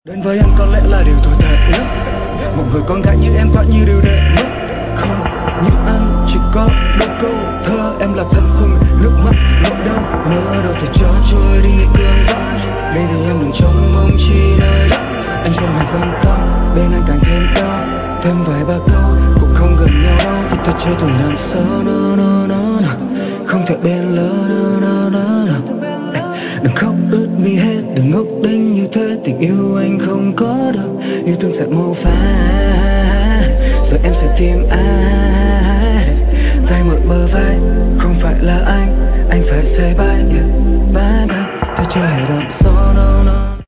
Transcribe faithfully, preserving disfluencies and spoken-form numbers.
Đến với anh có lẽ là điều tồi tệ nhất. Một người con gái như em tỏa như điều đệ mất. Không, như anh chỉ có đôi câu thơ. Em là thân phận, nước mắt, nỗi đau. Mơ đâu thể cho trôi đi những cơn gió. Đây thì em đừng trông mong chi nơi đó. Anh không hề quan tâm, bên anh càng thêm cao. Thêm vài ba câu, cũng không gần nhau đâu. Thì ta chơi thùng đằng sau, no, no, no, no. Không thể bên lỡ, no, no, no, no. Đừng khóc ướt mi hết, đừng ngốc đinh như thế. Tình yêu anh không có đâu, yêu thương sẽ màu phai.